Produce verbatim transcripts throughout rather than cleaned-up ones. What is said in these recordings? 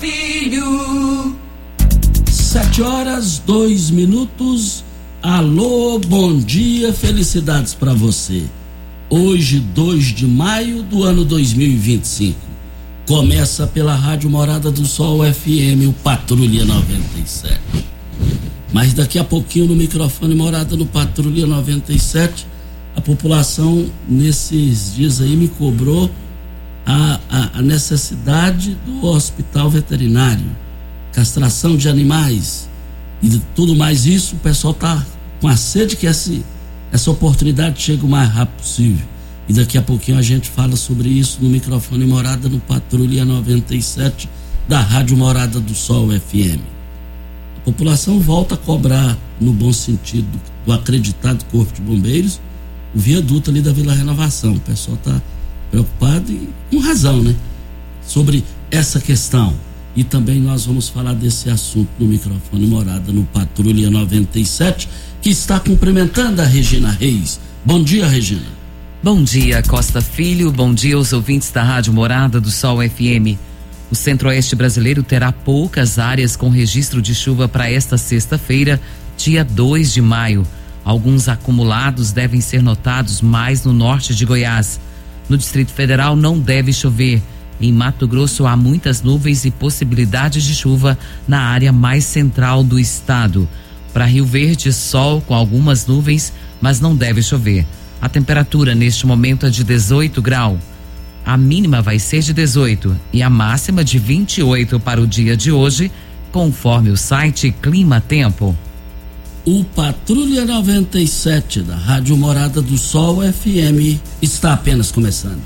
Filho. Sete horas, dois minutos. Alô, bom dia, felicidades para você. Hoje, dois de maio do ano dois mil e vinte e cinco. Começa pela Rádio Morada do Sol F M, o Patrulha noventa e sete. Mas daqui a pouquinho no microfone Morada no Patrulha noventa e sete, a população nesses dias aí me cobrou a, a, a necessidade do hospital veterinário, castração de animais e de tudo mais isso. O pessoal tá com a sede que essa, essa oportunidade chegue o mais rápido possível. E daqui a pouquinho a gente fala sobre isso no microfone Morada no Patrulha noventa e sete da Rádio Morada do Sol F M. A população volta a cobrar, no bom sentido, do acreditado Corpo de Bombeiros, o viaduto ali da Vila Renovação. O pessoal está preocupado e com razão, né? Sobre essa questão. E também nós vamos falar desse assunto no microfone Morada no Patrulha noventa e sete, que está cumprimentando a Regina Reis. Bom dia, Regina. Bom dia, Costa Filho. Bom dia aos ouvintes da Rádio Morada do Sol F M. O Centro-Oeste brasileiro terá poucas áreas com registro de chuva para esta sexta-feira, dia dois de maio. Alguns acumulados devem ser notados mais no norte de Goiás. No Distrito Federal não deve chover. Em Mato Grosso há muitas nuvens e possibilidades de chuva na área mais central do estado. Para Rio Verde, sol com algumas nuvens, mas não deve chover. A temperatura neste momento é de dezoito graus. A mínima vai ser de dezoito e a máxima de vinte e oito para o dia de hoje, conforme o site Clima Tempo. O Patrulha noventa e sete da Rádio Morada do Sol F M está apenas começando.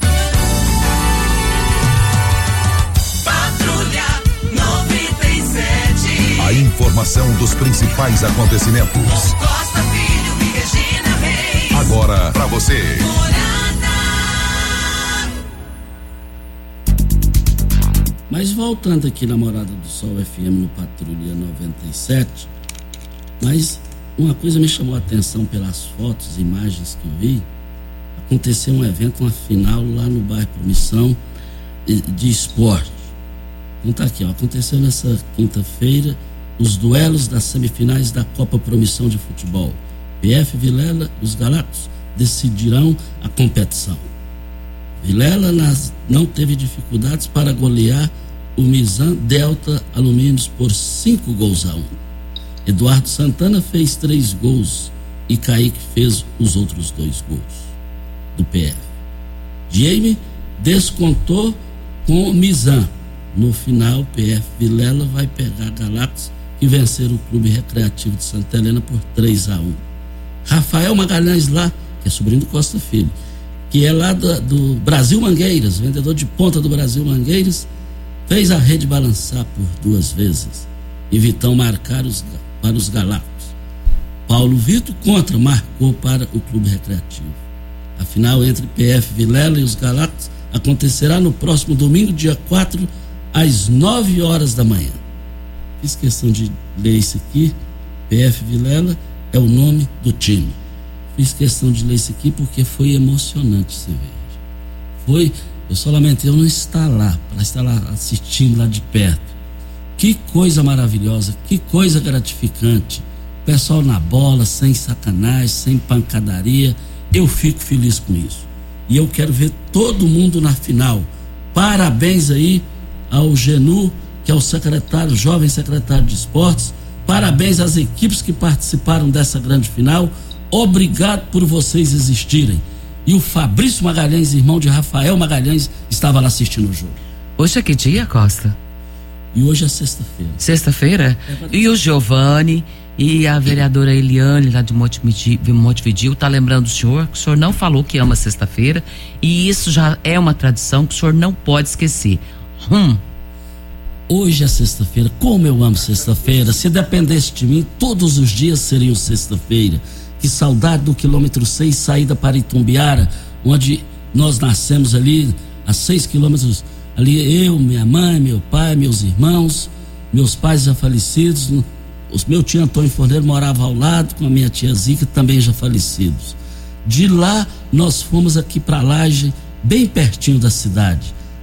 Patrulha noventa e sete. A informação dos principais acontecimentos. Costa Filho e Regina Reis. Agora pra você. Mas voltando aqui na Morada do Sol F M no Patrulha noventa e sete, mas uma coisa me chamou a atenção pelas fotos e imagens que eu vi. Aconteceu um evento, uma final lá no bairro Promissão de, de esporte. Então tá aqui, ó, aconteceu nessa quinta-feira os duelos das semifinais da Copa Promissão de Futebol. P F Vilela e os Galactos decidirão a competição. Vilela nas, não teve dificuldades para golear o Mizan Delta Alumínios por cinco gols a um. Eduardo Santana fez três gols e Kaique fez os outros dois gols do P F. Jaime descontou com o Mizan. No final, P F Vilela vai pegar Galactos, que venceram o Clube Recreativo de Santa Helena por três a um. Rafael Magalhães lá, que é sobrinho do Costa Filho, que é lá do, do Brasil Mangueiras, vendedor de ponta do Brasil Mangueiras, fez a rede balançar por duas vezes e Vitão marcar os, para os Galactos. Paulo Vitor contra marcou para o Clube Recreativo. A final entre P F Vilela e os Galactos acontecerá no próximo domingo, dia quatro, às nove horas da manhã. Fiz questão de ler isso aqui. P F Vilela é o nome do time. Fiz questão de ler isso aqui porque foi emocionante esse vídeo. Foi, eu só lamentei eu não estar lá, para estar lá assistindo lá de perto. Que coisa maravilhosa, que coisa gratificante. Pessoal na bola, sem sacanagem, sem pancadaria. Eu fico feliz com isso. E eu quero ver todo mundo na final. Parabéns aí ao Genu, que é o secretário, jovem secretário de esportes. Parabéns às equipes que participaram dessa grande final. Obrigado por vocês existirem. E o Fabrício Magalhães, irmão de Rafael Magalhães, estava lá assistindo o jogo. Hoje é que dia, Costa? E hoje é sexta-feira. Sexta-feira? É, e o Giovanni e a vereadora Eliane, lá de Montevidéu, tá lembrando o senhor que o senhor não falou que ama sexta-feira, e isso já é uma tradição que o senhor não pode esquecer. Hum. Hoje é sexta-feira. Como eu amo sexta-feira. Se dependesse de mim, todos os dias seriam sexta-feira. Que saudade do quilômetro seis, saída para Itumbiara, onde nós nascemos ali, a seis quilômetros. Ali eu, minha mãe, meu pai, meus irmãos, meus pais já falecidos. O meu tio Antônio Forneiro morava ao lado, com a minha tia Zica, também já falecidos. De lá, nós fomos aqui para Laje, bem pertinho da cidade.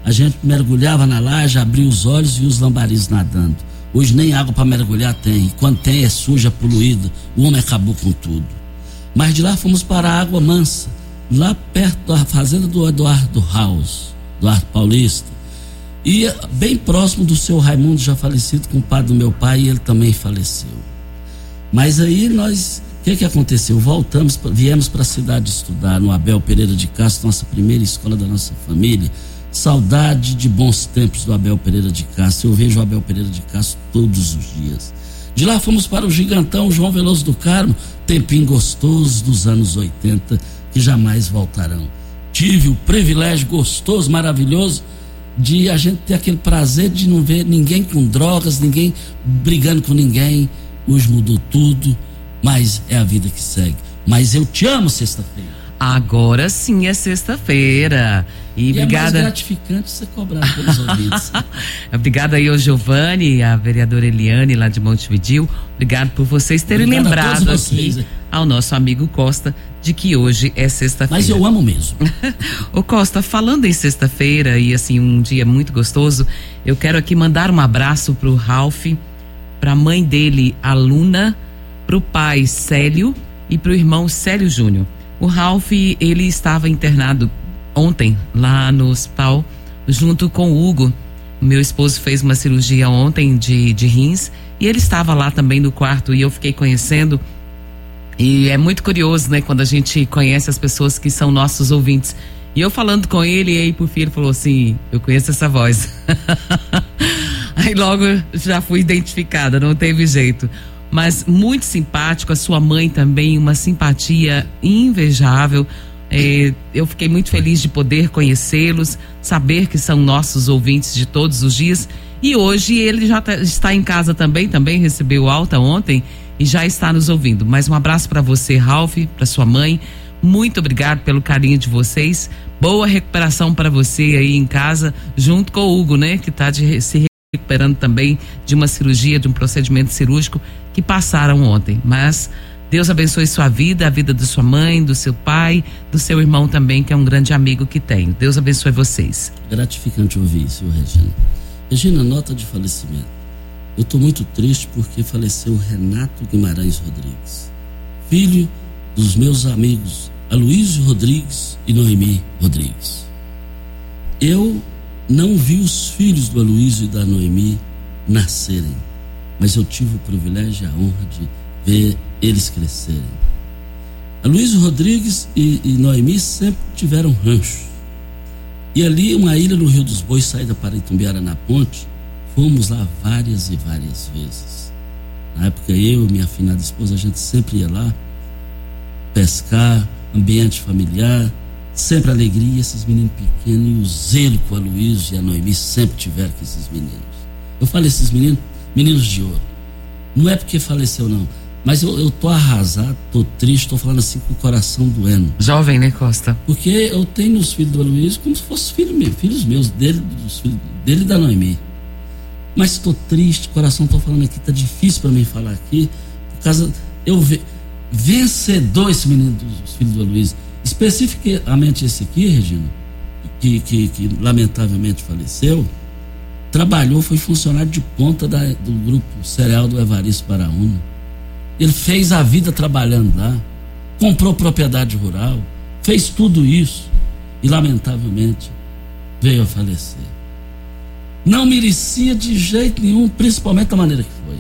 a gente mergulhava na laje, abria os olhos e os lambaris nadando. Hoje nem água para mergulhar tem, e quando tem é suja, poluída, o homem acabou com tudo. Mas de lá fomos para a Água Mansa, lá perto da fazenda do Eduardo House, Eduardo Paulista, e bem próximo do seu Raimundo, já falecido, compadre do meu pai, e ele também faleceu. Mas aí nós, o que que aconteceu? Voltamos, viemos para a cidade estudar no Abel Pereira de Castro, nossa primeira escola da nossa família. Saudade de bons tempos do Abel Pereira de Castro. Eu vejo o Abel Pereira de Castro todos os dias. De lá fomos para o gigantão João Veloso do Carmo, tempinho gostoso dos anos oitenta, que jamais voltarão. Tive o privilégio gostoso, maravilhoso, de a gente ter aquele prazer de não ver ninguém com drogas, ninguém brigando com ninguém. Hoje mudou tudo, mas é a vida que segue. Mas eu te amo, sexta-feira. Agora sim é sexta-feira. E, e obrigada. É mais gratificante você cobrar pelos ouvintes. Obrigada aí ao Giovanni, a vereadora Eliane lá de Montevidéu. Obrigado por vocês terem Obrigado lembrado vocês, aqui ao nosso amigo Costa de que hoje é sexta-feira. Mas eu amo mesmo. Ô Costa, falando em sexta-feira e assim um dia muito gostoso, eu quero aqui mandar um abraço pro Ralph, pra mãe dele, a Luna, pro pai Célio e pro irmão Célio Júnior. O Ralph, ele estava internado ontem lá no hospital junto com o Hugo. Meu esposo fez uma cirurgia ontem de, de rins e ele estava lá também no quarto e eu fiquei conhecendo. E é muito curioso, né, quando a gente conhece as pessoas que são nossos ouvintes. E eu falando com ele, e aí por fim ele falou assim: eu conheço essa voz. Aí logo já fui identificada, não teve jeito. Mas muito simpático, a sua mãe também, uma simpatia invejável. É, eu fiquei muito feliz de poder conhecê-los, saber que são nossos ouvintes de todos os dias. E hoje ele já tá, está em casa também, também recebeu alta ontem e já está nos ouvindo. Mais um abraço para você, Ralph, para sua mãe. Muito obrigado pelo carinho de vocês. Boa recuperação para você aí em casa, junto com o Hugo, né, que está de, se recuperando também de uma cirurgia, de um procedimento cirúrgico que passaram ontem. Mas Deus abençoe sua vida, a vida da sua mãe, do seu pai, do seu irmão também, que é um grande amigo que tenho. Deus abençoe vocês. Gratificante ouvir isso, Regina. Regina, nota de falecimento. Eu estou muito triste porque faleceu Renato Guimarães Rodrigues, filho dos meus amigos Aloysio Rodrigues e Noemi Rodrigues. Eu não vi os filhos do Aloysio e da Noemi nascerem, mas eu tive o privilégio e a honra de ver eles crescerem. Aloysio Rodrigues e, e Noemi sempre tiveram rancho. E ali, uma ilha no Rio dos Bois, saída para Itumbiara na ponte, fomos lá várias e várias vezes. Na época, eu e minha afinada esposa, a gente sempre ia lá pescar, ambiente familiar, sempre alegria, esses meninos pequenos, e o zelo que o Aloysio e a Noemi sempre tiveram com esses meninos. Eu falo esses meninos, meninos de ouro. Não é porque faleceu, não. Mas eu, eu tô arrasado, tô triste, tô falando assim com o coração doendo. Jovem, né, Costa? Porque eu tenho os filhos do Aloysio como se fossem filhos meus, filhos meus, dele, dos filhos, dele e da Noemi. Mas tô triste, coração, tô falando aqui, tá difícil para mim falar aqui, por causa, eu ve, vencedor esse menino dos filhos do Aloysio. Especificamente esse aqui, Regina, que, que, que lamentavelmente faleceu, trabalhou, foi funcionário de ponta da, do grupo cereal do Evaristo Baraúna. Ele fez a vida trabalhando lá, comprou propriedade rural, fez tudo isso e lamentavelmente veio a falecer. Não merecia de jeito nenhum, principalmente da maneira que foi.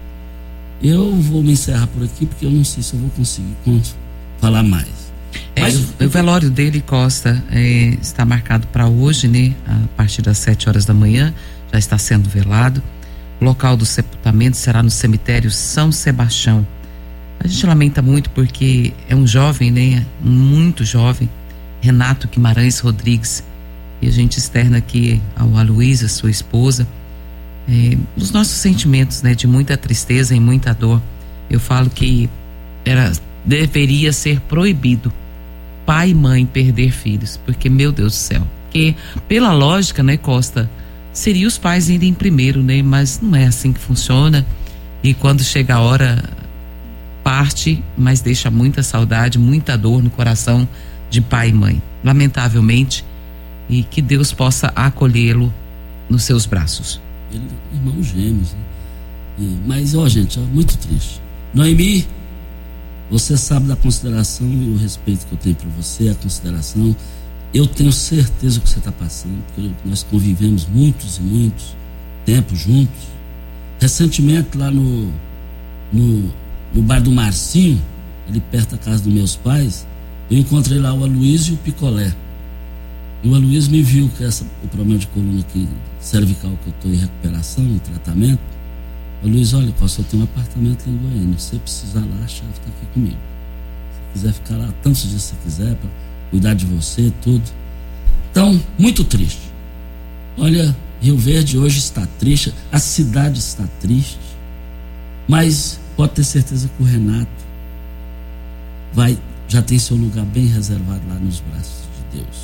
Eu vou me encerrar por aqui porque eu não sei se eu vou conseguir falar mais. É, Mas o, o velório dele, Costa, é, está marcado para hoje, né? A partir das sete horas da manhã, já está sendo velado. O local do sepultamento será no cemitério São Sebastião. A gente lamenta muito porque é um jovem, né? Muito jovem, Renato Guimarães Rodrigues. E a gente externa aqui ao Aloysio, sua esposa, é, os nossos sentimentos, né? De muita tristeza e muita dor. Eu falo que era, deveria ser proibido pai e mãe perder filhos, porque, meu Deus do céu, porque pela lógica, né, Costa, seria os pais irem primeiro, né? Mas não é assim que funciona. E quando chega a hora, parte, mas deixa muita saudade, muita dor no coração de pai e mãe. Lamentavelmente, e que Deus possa acolhê-lo nos seus braços. Ele, irmãos gêmeos, né? E, mas, ó, gente, ó, muito triste. Noemi, você sabe da consideração e o respeito que eu tenho por você, a consideração. Eu tenho certeza que você está passando, porque nós convivemos muitos e muitos tempos juntos. Recentemente, lá no, no, no bar do Marcinho, ali perto da casa dos meus pais, eu encontrei lá o Aloysio e o Picolé. E o Aloysio me viu que essa, o problema de coluna aqui, cervical, que eu estou em recuperação, em tratamento. O Aloysio, olha, Costa, eu tenho um apartamento lá em Goiânia. Se você precisar lá, a chave está aqui comigo. Se quiser ficar lá tantos dias que você quiser, para cuidar de você, tudo. Então, muito triste. Olha, Rio Verde hoje está triste, a cidade está triste, mas pode ter certeza que o Renato vai, já tem seu lugar bem reservado lá nos braços de Deus.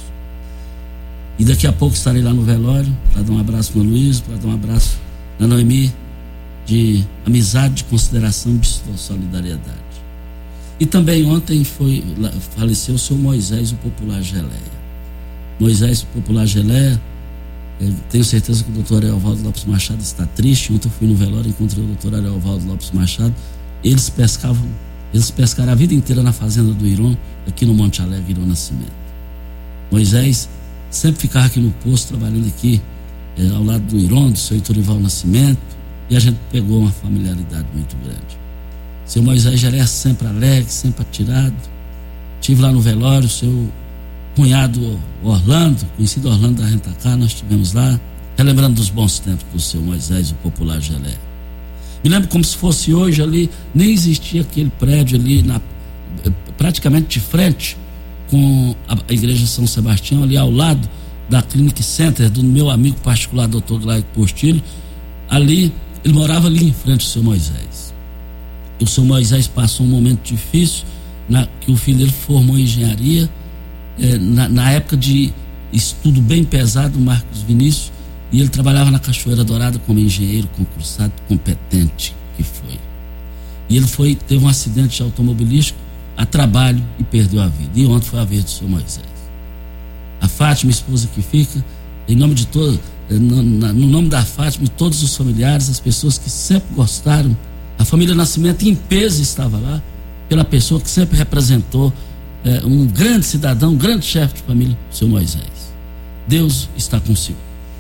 E daqui a pouco estarei lá no velório para dar um abraço no Luiz, para dar um abraço na Noemi, de amizade, de consideração, de solidariedade. E também ontem foi, faleceu o seu Moisés, o popular Geleia. Moisés, o popular Geleia, tenho certeza que o doutor Ariovaldo Lopes Machado está triste. Ontem eu fui no velório, encontrei o doutor Ariovaldo Lopes Machado. Eles pescavam, eles pescaram a vida inteira na fazenda do Iron, aqui no Monte Alegre, Iron Nascimento. Moisés sempre ficava aqui no posto, trabalhando aqui, é, ao lado do Iron, do seu Itorival Nascimento, e a gente pegou uma familiaridade muito grande. Seu Moisés já era sempre alegre, sempre atirado. Estive lá no velório, seu cunhado Orlando, conhecido Orlando da Rentacar, nós estivemos lá, relembrando dos bons tempos do seu Moisés, o popular Geleia. Me lembro como se fosse hoje ali, nem existia aquele prédio ali, na, praticamente de frente com a, a igreja São Sebastião, ali ao lado da Clinic Center, do meu amigo particular, doutor Glaico Postilho. Ali, ele morava ali em frente ao seu Moisés. E o seu Moisés passou um momento difícil, na, que o filho dele formou em engenharia, é, na, na época de estudo bem pesado, o Marcos Vinícius, e ele trabalhava na Cachoeira Dourada como engenheiro concursado, competente que foi. E ele foi, teve um acidente automobilístico a trabalho e perdeu a vida. E ontem foi a vez do seu Moisés. A Fátima, esposa que fica, em nome de todo, no, no nome da Fátima e todos os familiares, as pessoas que sempre gostaram, a família Nascimento em peso estava lá, pela pessoa que sempre representou é, um grande cidadão, um grande chefe de família, o seu Moisés. Deus está consigo.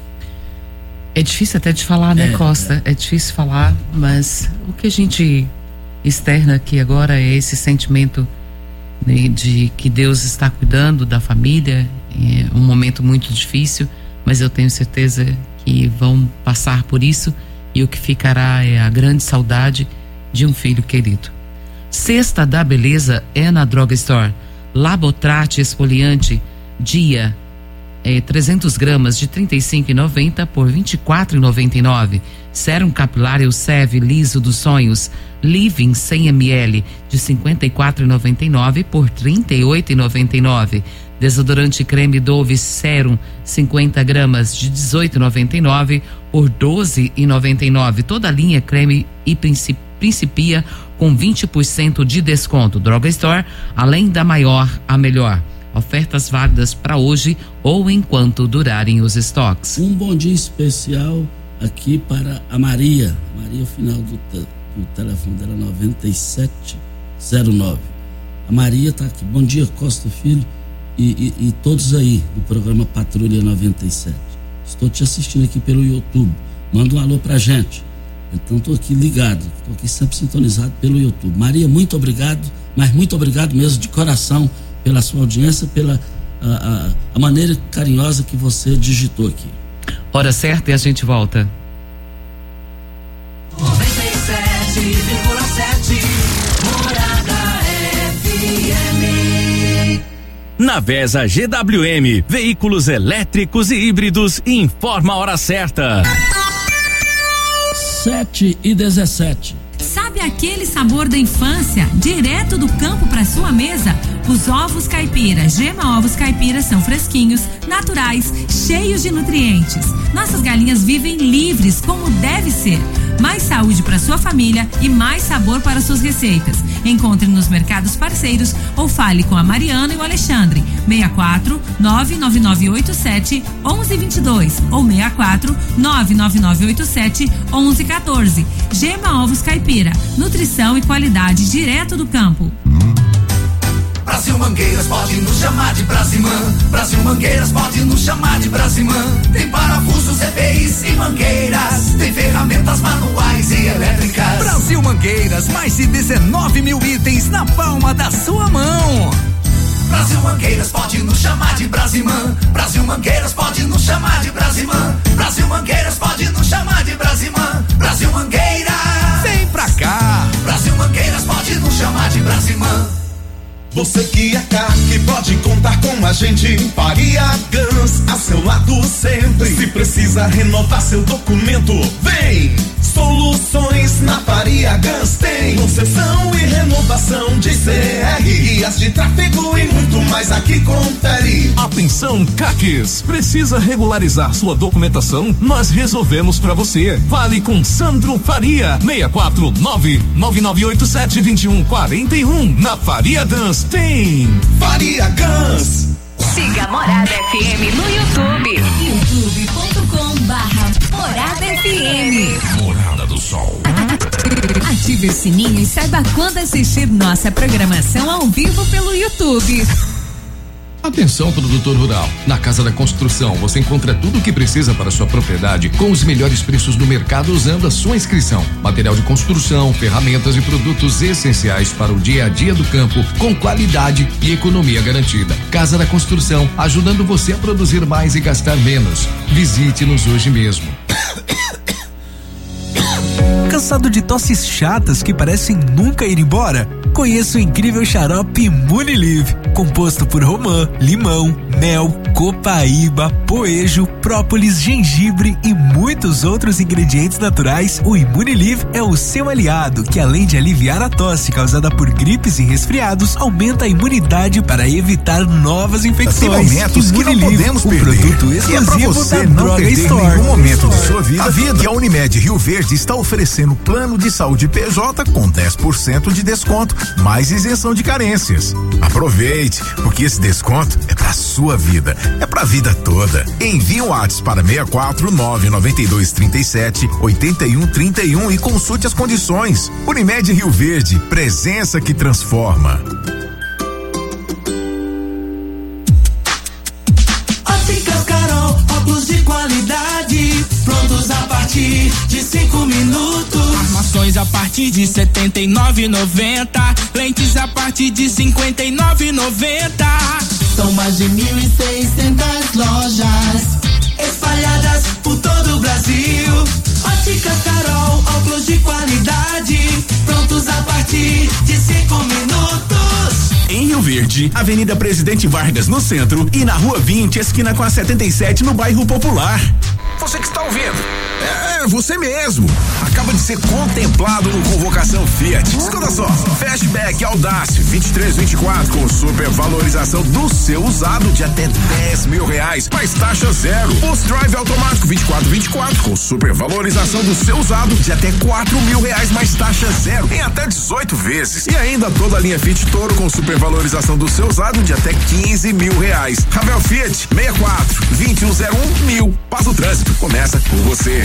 É difícil até de falar, né, é, Costa? É. é difícil falar, mas o que a gente externa aqui agora é esse sentimento, né, de que Deus está cuidando da família. É um momento muito difícil, mas eu tenho certeza que vão passar por isso, e o que ficará é a grande saudade de um filho querido. Cesta da Beleza é na Droga Store. Labotrate esfoliante dia é, trezentas gramas de trinta e cinco reais e noventa centavos por vinte e quatro reais e noventa e nove centavos. Sérum capilar Elseve liso dos sonhos Living cem mililitros de cinquenta e quatro reais e noventa e nove centavos por trinta e oito reais e noventa e nove centavos. Desodorante creme Dove Serum cinquenta gramas de dezoito reais e noventa e nove centavos por doze reais e noventa e nove centavos. Toda a linha creme e Principia com vinte por cento de desconto. Droga Store, além da maior, a melhor. Ofertas válidas para hoje ou enquanto durarem os estoques. Um bom dia especial aqui para a Maria. Maria, o final do, te, do telefone dela noventa e sete zero nove. A Maria está aqui. Bom dia, Costa Filho e, e, e todos aí do programa Patrulha noventa e sete. Estou te assistindo aqui pelo YouTube. Manda um alô pra gente. Então estou aqui ligado, estou aqui sempre sintonizado pelo YouTube. Maria, muito obrigado, mas muito obrigado mesmo de coração pela sua audiência, pela a, a, a maneira carinhosa que você digitou aqui. Hora certa e a gente volta. noventa e sete vírgula sete Morada F M. Na Vesa G W M, veículos elétricos e híbridos, informa a hora certa. sete e dezessete. Sabe aquele sabor da infância, direto do campo para sua mesa? Os ovos caipira, Gema Ovos Caipira, são fresquinhos, naturais, cheios de nutrientes. Nossas galinhas vivem livres, como deve ser. Mais saúde para sua família e mais sabor para suas receitas. Encontre nos mercados parceiros ou fale com a Mariana e o Alexandre. seis quatro nove nove nove oito sete um um dois dois ou seis quatro nove nove nove oito sete um um um quatro. Gema Ovos Caipira, nutrição e qualidade direto do campo. Brasil Mangueiras pode nos chamar de Brasimã. Brasil Mangueiras pode nos chamar de Brasimã. Tem parafusos, E P Is e mangueiras. Tem ferramentas manuais e elétricas. Brasil Mangueiras, mais de dezenove mil itens na palma da sua mão. Brasil Mangueiras pode nos chamar de Brasimã. Brasil Mangueiras pode nos chamar de Brasimã. Brasil Mangueiras pode nos chamar de Brasimã. Brasil Mangueiras, vem pra cá. Brasil Mangueiras pode nos chamar de Brasimã. Você que é CAC pode contar com a gente. Faria Guns, a seu lado sempre. Se precisa renovar seu documento, vem! Soluções na Faria Guns tem concessão e renovação de C R, guias de tráfego e muito mais. Aqui confere. Atenção, CACs, precisa regularizar sua documentação? Nós resolvemos pra você. Fale com Sandro Faria. seis quatro nove nove nove oito sete dois um quatro um. Na Faria Guns tem Faria Guns. Siga Morada F M no YouTube. youtube ponto com barra Morada F M. Morada do Sol. Ative o sininho e saiba quando assistir nossa programação ao vivo pelo YouTube. Atenção, produtor rural. Na Casa da Construção você encontra tudo o que precisa para sua propriedade com os melhores preços do mercado usando a sua inscrição. Material de construção, ferramentas e produtos essenciais para o dia a dia do campo com qualidade e economia garantida. Casa da Construção, ajudando você a produzir mais e gastar menos. Visite-nos hoje mesmo. Cansado de tosses chatas que parecem nunca ir embora? Conheça o incrível xarope Imunilive, composto por romã, limão, mel, copaíba, poejo, própolis, gengibre e muitos outros ingredientes naturais. O Imunilive é o seu aliado, que além de aliviar a tosse causada por gripes e resfriados, aumenta a imunidade para evitar novas infecções. Tem momentos que não podemos perder. Um produto exclusivo e é pra você da não Droga perder Store. nenhum momento de sua vida. A vida que a Unimed Rio Verde está oferecendo plano de saúde P J com dez por cento de desconto, mais isenção de carências. Aproveite, porque esse desconto é pra sua vida, é pra vida toda. Envie um WhatsApp para seis quatro nove nove dois três sete oito um três um e consulte as condições. Unimed Rio Verde, presença que transforma. Óticas Carol, óculos de qualidade, prontos a partir de cinco minutos. Armações a partir de setenta e nove reais e noventa centavos, lentes a partir de cinquenta e nove reais e noventa centavos. São mais de mil e seiscentas lojas espalhadas por todo o Brasil. Óticas Carol, óculos de qualidade, prontos a partir de cinco minutos. Em Rio Verde, Avenida Presidente Vargas no centro e na Rua vinte, esquina com a setenta e sete no bairro Popular. Você que está ouvindo, é você mesmo. Acaba de ser contemplado no Convocação Fiat. Escuta só, Fastback Audácia vinte e três vinte e quatro com super valorização do seu usado de até dez mil reais, mais taxa zero. Post Drive automático vinte e quatro vinte e quatro com super valorização do seu usado de até quatro mil reais, mais taxa zero em até dezoito vezes. E ainda toda a linha Fit Toro com super valorização do seu usado de até quinze mil reais. Ravel Fiat seis quatro vinte e um zero um mil. Paz o trânsito começa com você.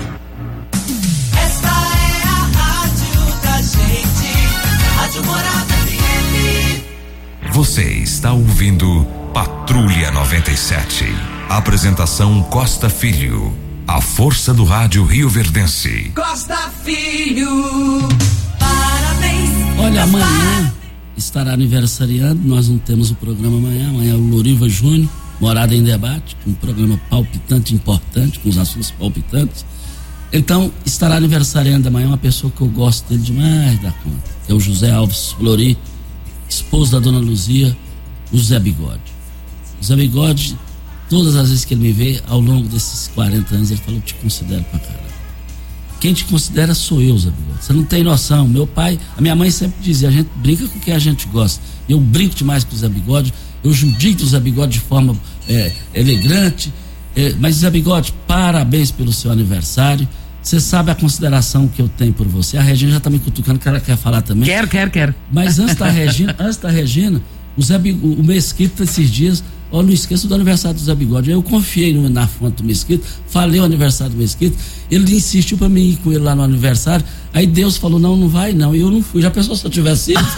Esta é a rádio da gente, Rádio Morada F M. Você está ouvindo Patrulha noventa e sete. Apresentação Costa Filho. A força do rádio rioverdense. Costa Filho, parabéns. Olha, amanhã estará aniversariando, nós não temos o programa amanhã, amanhã é o Loriva Júnior, Morada em Debate, um programa palpitante, importante, com os assuntos palpitantes. Então, estará aniversariando amanhã uma pessoa que eu gosto dele demais da conta, que é o José Alves Flori, esposo da dona Luzia, o Zé Bigode. O Zé Bigode, todas as vezes que ele me vê, ao longo desses quarenta anos, ele falou, eu te considero pra caramba. quem te considera sou eu, Zé Bigode. Você não tem noção. Meu pai, a minha mãe sempre dizia, a gente brinca com quem a gente gosta. Eu brinco demais com o Zé Bigode, eu judico o Zé Bigode de forma é, elegante. É, mas, Zé Bigode, parabéns pelo seu aniversário. Você sabe a consideração que eu tenho por você. A Regina já tá me cutucando, que ela quer falar também. Quero, quero, quero. Mas antes da Regina, antes da Regina, o, Zé Bigode, o Mesquita esses dias, ó, não esqueça do aniversário do Zé Bigode. Eu confiei no, na fonte do Mesquita, falei o aniversário do Mesquita, ele insistiu pra mim ir com ele lá no aniversário, aí Deus falou, não, não vai não, e eu não fui. Já pensou se eu tivesse ido?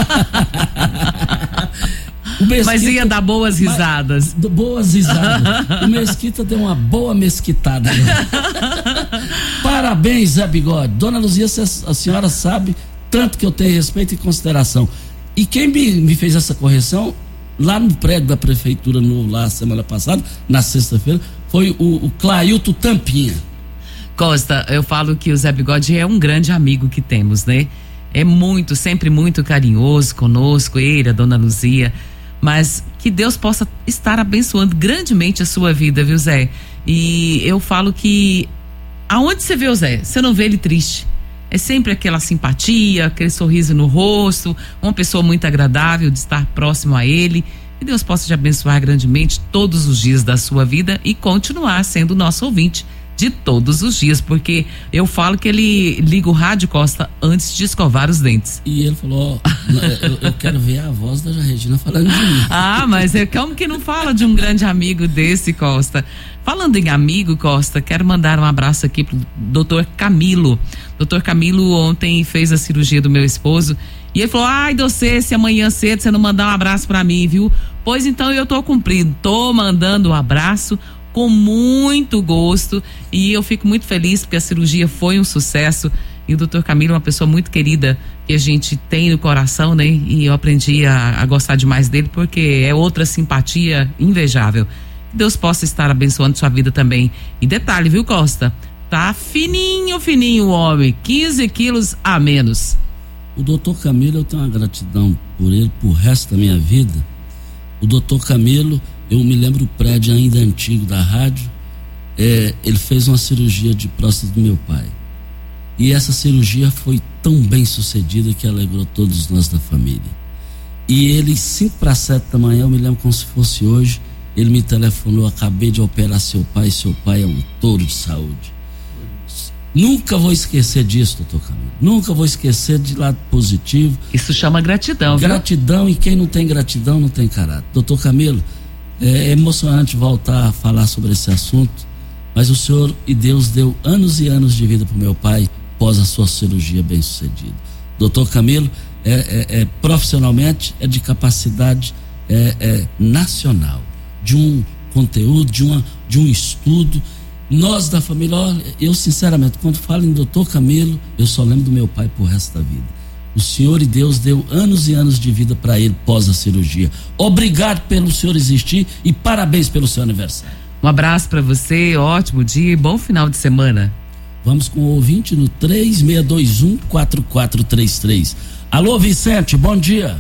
O Mesquita, mas ia dar boas risadas. Mas, boas risadas. O Mesquita deu uma boa mesquitada. Parabéns, Zé Bigode. Dona Luzia, a senhora sabe tanto que eu tenho respeito e consideração. E quem me, me fez essa correção, lá no prédio da prefeitura, no, lá semana passada, na sexta-feira, foi o, o Clailton Tampinha. Costa, eu falo que o Zé Bigode é um grande amigo que temos, né? É muito, sempre muito carinhoso conosco, ele, a Dona Luzia. Mas que Deus possa estar abençoando grandemente a sua vida, viu, Zé? E eu falo que aonde você vê o Zé, você não vê ele triste. É sempre aquela simpatia, aquele sorriso no rosto, uma pessoa muito agradável de estar próximo a ele. Que Deus possa te abençoar grandemente todos os dias da sua vida e continuar sendo nosso ouvinte de todos os dias, porque eu falo que ele liga o rádio, Costa, antes de escovar os dentes. E ele falou, ó, eu, eu quero ver a voz da Regina falando de mim. Ah, mas é como que não fala de um grande amigo desse, Costa? Falando em amigo, Costa, quero mandar um abraço aqui pro doutor Camilo. doutor Camilo ontem fez a cirurgia do meu esposo e ele falou, ai, Docê, se amanhã cedo você não mandar um abraço pra mim, viu? Pois então eu tô cumprindo, tô mandando um abraço com muito gosto e eu fico muito feliz porque a cirurgia foi um sucesso e o doutor Camilo é uma pessoa muito querida que a gente tem no coração, né? E eu aprendi a, a gostar demais dele porque é outra simpatia invejável. Deus possa estar abençoando sua vida também. E detalhe, viu, Costa? Tá fininho, fininho o homem, quinze quilos a menos. O doutor Camilo, eu tenho uma gratidão por ele pro resto da minha vida. O doutor Camilo, eu me lembro o prédio ainda antigo da rádio, é, ele fez uma cirurgia de próstata do meu pai. E essa cirurgia foi tão bem sucedida que alegrou todos nós da família. E ele, cinco para sete da manhã, eu me lembro como se fosse hoje, ele me telefonou, acabei de operar seu pai, seu pai é um touro de saúde. Nunca vou esquecer disso, doutor Camilo. Nunca vou esquecer de lado positivo. Isso chama gratidão, viu? Gratidão, e quem não tem gratidão não tem caráter. Doutor Camilo, é emocionante voltar a falar sobre esse assunto, mas o senhor e Deus deu anos e anos de vida para o meu pai após a sua cirurgia bem sucedida. Doutor Camilo, é, é, é, profissionalmente é de capacidade é, é, nacional, de um conteúdo, de, uma, de um estudo. Nós da família, olha, eu sinceramente, quando falo em doutor Camilo, eu só lembro do meu pai pro resto da vida. O Senhor e Deus deu anos e anos de vida para ele pós a cirurgia. Obrigado pelo senhor existir e parabéns pelo seu aniversário. Um abraço para você, ótimo dia e bom final de semana. Vamos com o ouvinte no três seis dois um, quatro quatro três três. Alô, Vicente, bom dia.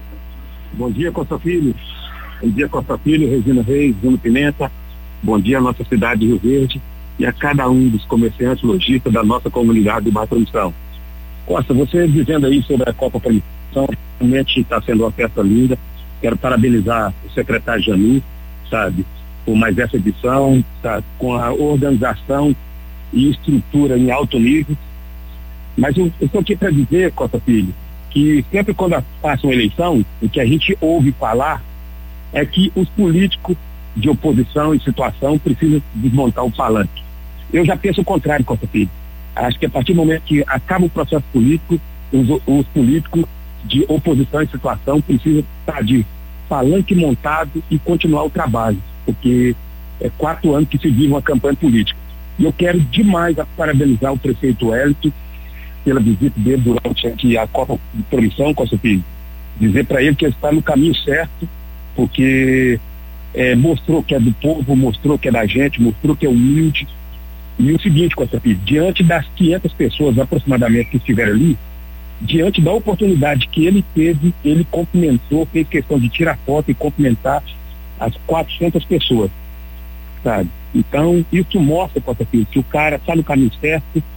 Bom dia, Costa Filho. Bom dia, Costa Filho, Regina Reis, Bruno Pimenta. Bom dia à nossa cidade de Rio Verde e a cada um dos comerciantes lojistas da nossa comunidade de Barra Produção. Costa, você dizendo aí sobre a Copa Produção, realmente está sendo uma festa linda. Quero parabenizar o secretário Janu, sabe, por mais essa edição, sabe, com a organização e estrutura em alto nível. Mas eu estou aqui para dizer, Costa Filho, que sempre quando passa uma eleição, o que a gente ouve falar é que os políticos de oposição e situação precisam desmontar o palanque. Eu já penso o contrário, Costa Filho. Acho que a partir do momento que acaba o processo político, os, os políticos de oposição e situação precisam estar de palanque montado e continuar o trabalho, porque é quatro anos que se vive uma campanha política. E eu quero demais parabenizar o prefeito Hélito pela visita dele durante aqui a Copa de Produção, Costa Filho. Dizer para ele que ele está no caminho certo, porque É, mostrou que é do povo, mostrou que é da gente, mostrou que é humilde. E o seguinte, Costa Filho, diante das quinhentas pessoas aproximadamente que estiveram ali, diante da oportunidade que ele teve, ele cumprimentou, fez questão de tirar foto e cumprimentar as quatrocentas pessoas, sabe? Então, isso mostra, Costa Filho, que o cara está no caminho certo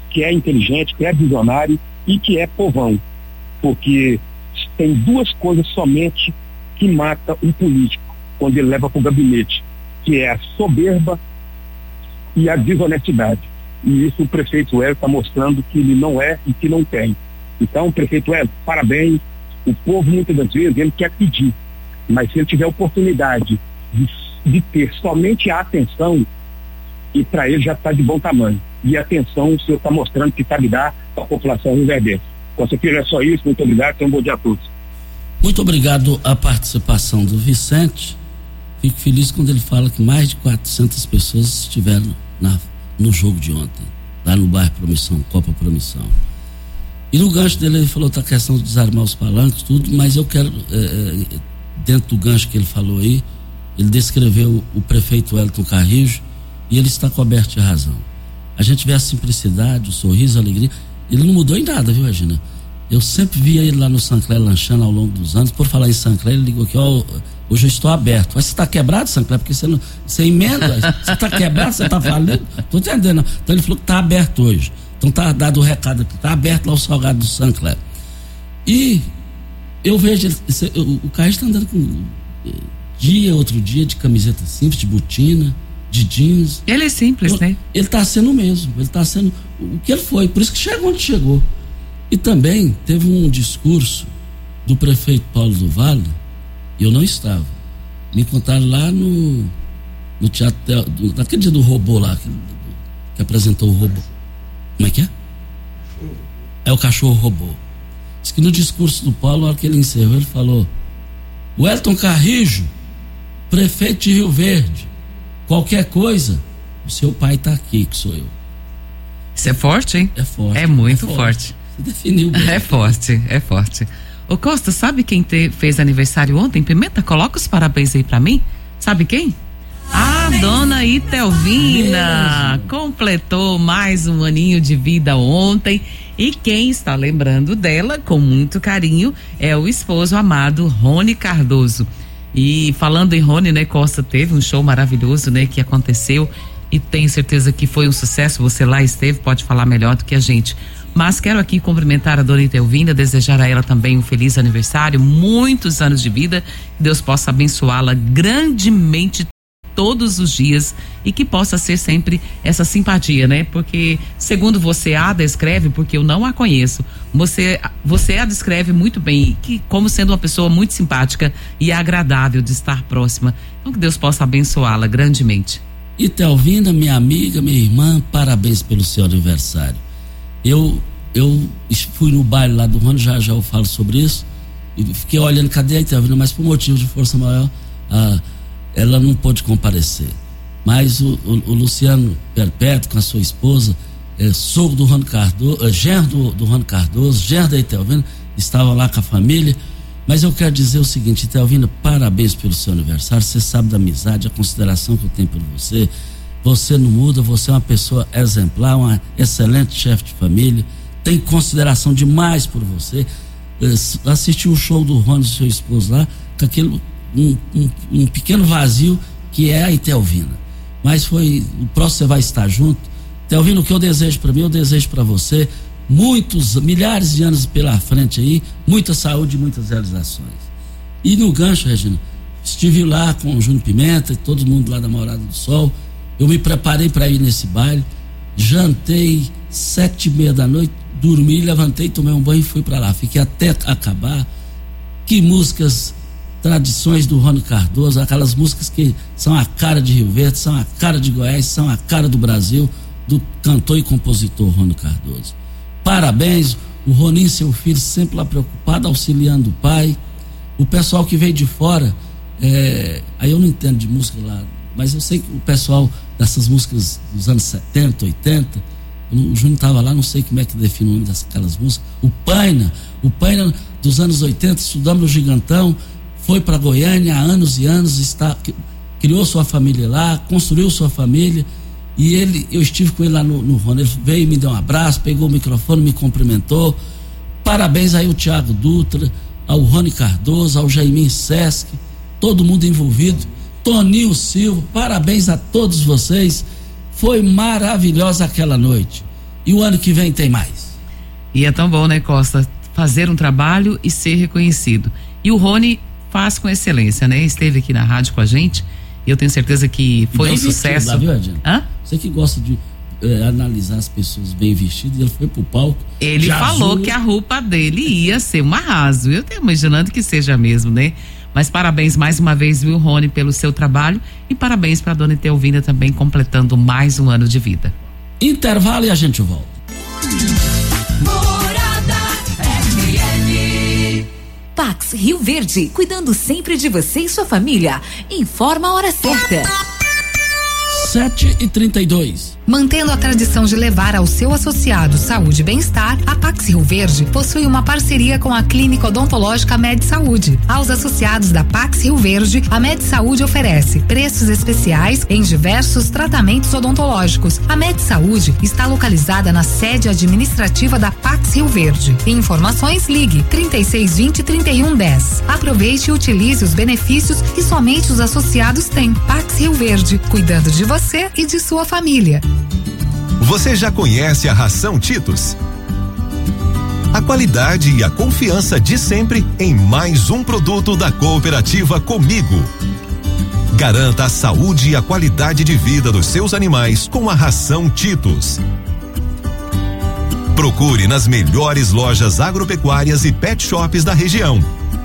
que é inteligente, que é visionário e que é povão. Porque tem duas coisas somente que mata um político quando ele leva para o gabinete, que é a soberba e a desonestidade. E isso o prefeito Hélio está mostrando que ele não é e que não tem. Então, prefeito Hélio, parabéns. O povo, muitas das vezes, ele quer pedir, mas se ele tiver oportunidade de, de ter somente a atenção, e para ele já está de bom tamanho. E a atenção o senhor está mostrando que sabe dar para a população rioverdense. Conselheiro, é só isso. Muito obrigado. Tenham um bom dia a todos. Muito obrigado à participação do Vicente. Fico feliz quando ele fala que mais de quatrocentas pessoas estiveram na, no jogo de ontem, lá no bairro Promissão, Copa Promissão. E no gancho dele, ele falou da questão de desarmar os palanques, tudo, mas eu quero, é, dentro do gancho que ele falou aí, ele descreveu o prefeito Elton Carrijo, e ele está coberto de razão. A gente vê a simplicidade, o sorriso, a alegria. Ele não mudou em nada, viu, Regina? Eu sempre via ele lá no Sancler lanchando ao longo dos anos. Por falar em Sancler, ele ligou aqui, ó, hoje eu estou aberto. Mas você está quebrado, Sancler? Porque você não, você emenda, você está quebrado, você está falindo? Estou entendendo. Então ele falou que está aberto hoje. Então tá dado o recado aqui, está aberto lá o salgado do Sancler. E eu vejo, ele, o, o Carlos está andando com dia, outro dia, de camiseta simples, de botina, de jeans. Ele é simples, eu, né? Ele está sendo o mesmo, ele está sendo o que ele foi, por isso que chegou onde chegou. E também teve um discurso do prefeito Paulo do Vale, e eu não estava. Me contaram lá no, no teatro, do, naquele dia do robô lá, que, que apresentou o robô. Como é que é? É o cachorro robô. Diz que no discurso do Paulo, na hora que ele encerrou, ele falou: o Elton Carrijo, prefeito de Rio Verde, qualquer coisa, o seu pai está aqui, que sou eu. Isso é forte, hein? É forte. É muito é forte. forte. Você definiu bem. É forte, é forte. Ô Costa, sabe quem te, fez aniversário ontem? Pimenta, coloca os parabéns aí pra mim. Sabe quem? A dona Itelvina completou mais um aninho de vida ontem, e quem está lembrando dela com muito carinho é o esposo amado Rony Cardoso. E falando em Rony, né, Costa, teve um show maravilhoso, né, que aconteceu, e tenho certeza que foi um sucesso. Você lá esteve, pode falar melhor do que a gente. Mas quero aqui cumprimentar a dona Itelvina, desejar a ela também um feliz aniversário, muitos anos de vida, que Deus possa abençoá-la grandemente todos os dias, e que possa ser sempre essa simpatia, né? Porque segundo você a descreve, porque eu não a conheço, você, você a descreve muito bem, que, como sendo uma pessoa muito simpática e agradável de estar próxima. Então que Deus possa abençoá-la grandemente. Itelvina, minha amiga, minha irmã, parabéns pelo seu aniversário. Eu, eu fui no baile lá do Rony, já já eu falo sobre isso, e fiquei olhando, cadê a Itelvina? Mas por motivo de força maior, a ela não pôde comparecer, mas o, o, o Luciano Perpétuo, com a sua esposa, é, sogro do Rony Cardoso, é, genro do, do Rony Cardoso, genro da Itelvina, estava lá com a família. Mas eu quero dizer o seguinte: Itelvina, parabéns pelo seu aniversário. Você sabe da amizade, a consideração que eu tenho por você. Você não muda, você é uma pessoa exemplar, uma excelente chefe de família, tem consideração demais por você. É, assisti o show do Rony e seu esposo lá, com aquele Um, um, um pequeno vazio que é a Itelvina, mas foi o próximo, você vai estar junto. Itelvina, o que eu desejo para mim, eu desejo para você muitos, milhares de anos pela frente aí, muita saúde e muitas realizações. E no gancho, Regina, estive lá com o Júnior Pimenta e todo mundo lá da Morada do Sol. Eu me preparei para ir nesse baile, jantei sete e meia da noite, dormi, levantei, tomei um banho e fui para lá, fiquei até acabar. Que músicas, tradições do Rony Cardoso, aquelas músicas que são a cara de Rio Verde, são a cara de Goiás, são a cara do Brasil, do cantor e compositor Rony Cardoso. Parabéns, o Roninho, seu filho, sempre lá preocupado, auxiliando o pai. O pessoal que veio de fora, é, aí eu não entendo de música lá, mas eu sei que o pessoal dessas músicas dos anos setenta, oitenta, o Júnior estava lá, não sei como é que define o nome daquelas músicas. O Paina, o Paina dos anos oitenta, estudamos no Gigantão, foi para Goiânia há anos e anos, está, criou sua família lá, construiu sua família, e ele, eu estive com ele lá no, no Rony, ele veio, me deu um abraço, pegou o microfone, me cumprimentou. Parabéns aí ao Tiago Dutra, ao Rony Cardoso, ao Jaiminho Sesc, todo mundo envolvido, Toninho Silva, parabéns a todos vocês, foi maravilhosa aquela noite. E o ano que vem tem mais. E é tão bom, né, Costa? Fazer um trabalho e ser reconhecido. E o Rony faz com excelência, né? Esteve aqui na rádio com a gente e eu tenho certeza que foi um sucesso. Lá, viu, Hã? Você que gosta de eh, analisar as pessoas bem vestidas, ele foi pro palco. Ele falou azul. Que a roupa dele ia ser um arraso. Eu tô imaginando que seja mesmo, né? Mas parabéns mais uma vez, viu, Rony, pelo seu trabalho e parabéns pra dona Etelvina também, completando mais um ano de vida. Intervalo e a gente volta. Pax Rio Verde, cuidando sempre de você e sua família. Informa a hora certa. sete e trinta e dois. Mantendo a tradição de levar ao seu associado saúde e bem-estar, a Pax Rio Verde possui uma parceria com a Clínica Odontológica Med Saúde. Aos associados da Pax Rio Verde, a Med Saúde oferece preços especiais em diversos tratamentos odontológicos. A Med Saúde está localizada na sede administrativa da Pax Rio Verde. Informações, ligue trinta e seis vinte, trinta e um dez. Aproveite e utilize os benefícios que somente os associados têm. Pax Rio Verde, cuidando de você e de sua família. Você já conhece a Ração Titos? A qualidade e a confiança de sempre em mais um produto da cooperativa Comigo. Garanta a saúde e a qualidade de vida dos seus animais com a Ração Titos. Procure nas melhores lojas agropecuárias e pet shops da região.